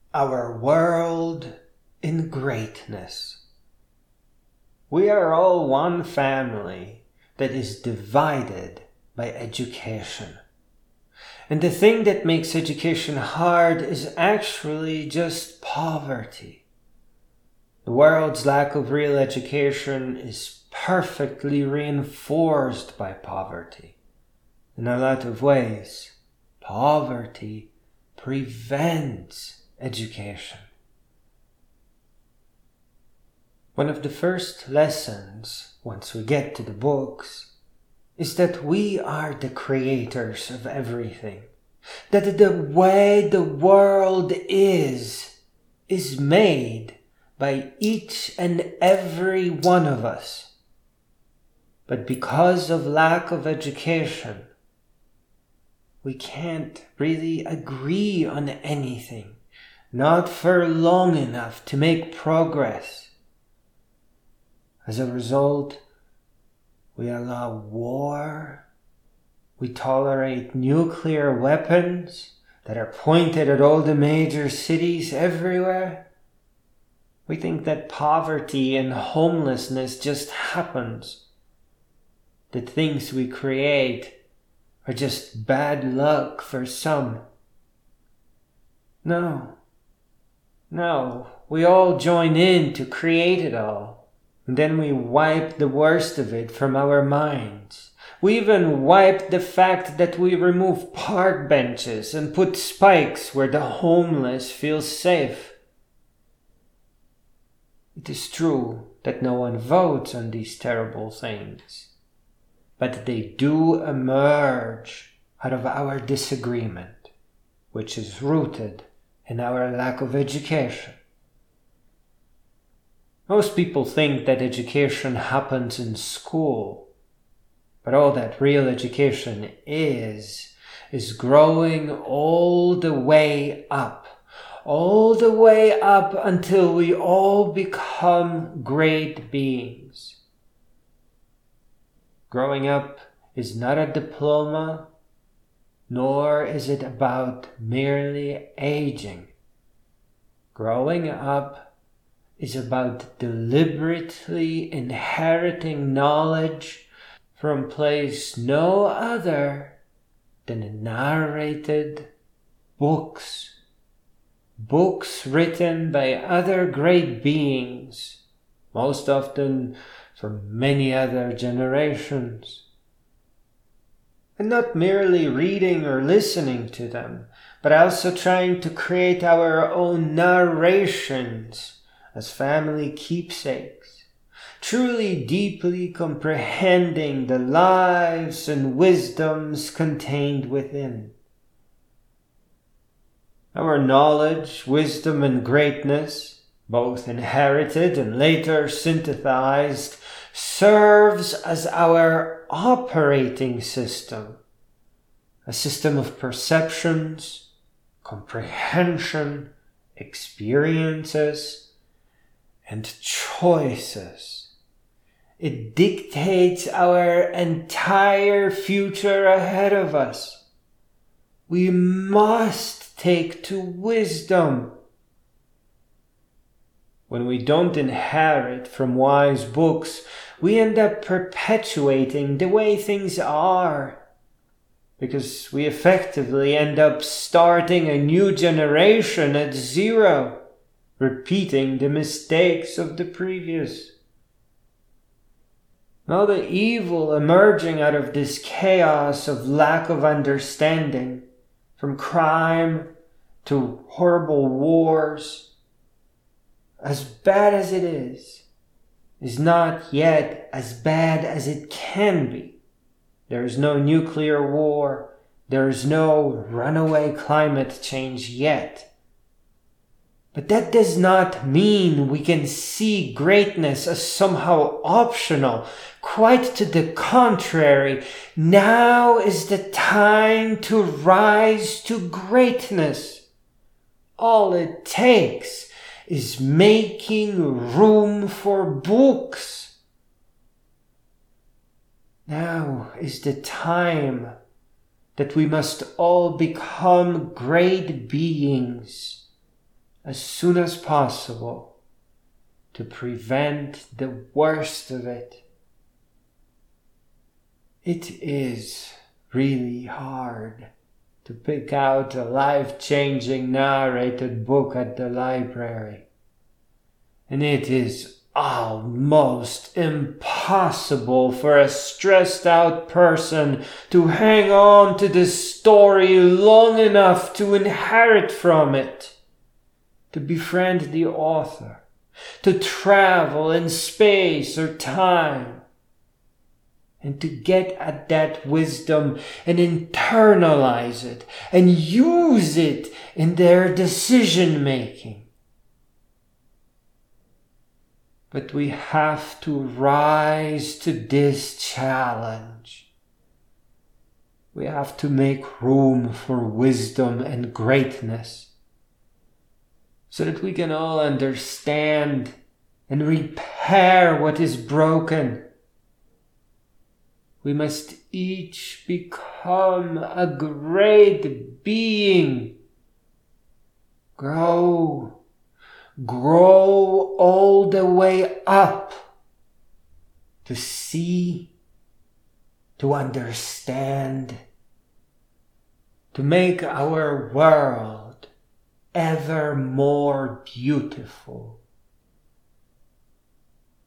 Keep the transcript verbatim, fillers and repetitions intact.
Our world in greatness. We are all one family that is divided by education. And the thing that makes education hard is actually just poverty. The world's lack of real education is perfectly reinforced by poverty. In a lot of ways, poverty prevents education. One of the first lessons, once we get to the books, is that we are the creators of everything. That the way the world is, is made by each and every one of us. But because of lack of education, we can't really agree on anything. Not for long enough to make progress. As a result, we allow war. We tolerate nuclear weapons that are pointed at all the major cities everywhere. We think that poverty and homelessness just happens. That things we create are just bad luck for some. No. No, we all join in to create it all, and then we wipe the worst of it from our minds. We even wipe the fact that we remove park benches and put spikes where the homeless feel safe. It is true that no one votes on these terrible things, but they do emerge out of our disagreement, which is rooted in our lack of education. Most people think that education happens in school, but all that real education is, is growing all the way up, all the way up until we all become great beings. Growing up is not a diploma, nor is it about merely aging. Growing up is about deliberately inheriting knowledge from place no other than narrated books. Books written by other great beings, most often from many other generations. And not merely reading or listening to them, but also trying to create our own narrations as family keepsakes, truly deeply comprehending the lives and wisdoms contained within. Our knowledge, wisdom, and greatness, both inherited and later synthesized, serves as our operating system, a system of perceptions, comprehension, experiences, and choices. It dictates our entire future ahead of us. We must take to wisdom. When we don't inherit from wise books, we end up perpetuating the way things are, because we effectively end up starting a new generation at zero, repeating the mistakes of the previous. All the evil emerging out of this chaos of lack of understanding, from crime to horrible wars, as bad as it is, is not yet as bad as it can be. There is no nuclear war. There is no runaway climate change yet. But that does not mean we can see greatness as somehow optional. Quite to the contrary, now is the time to rise to greatness. All it takes is making room for books. Now is the time that we must all become great beings, as soon as possible to prevent the worst of it. It is really hard to pick out a life-changing narrated book at the library, and it is almost impossible for a stressed out person to hang on to the story long enough to inherit from it, to befriend the author, to travel in space or time, and to get at that wisdom and internalize it and use it in their decision making. But we have to rise to this challenge. We have to make room for wisdom and greatness so that we can all understand and repair what is broken. We must each become a great being. Grow. Grow all the way up to see, to understand, to make our world ever more beautiful.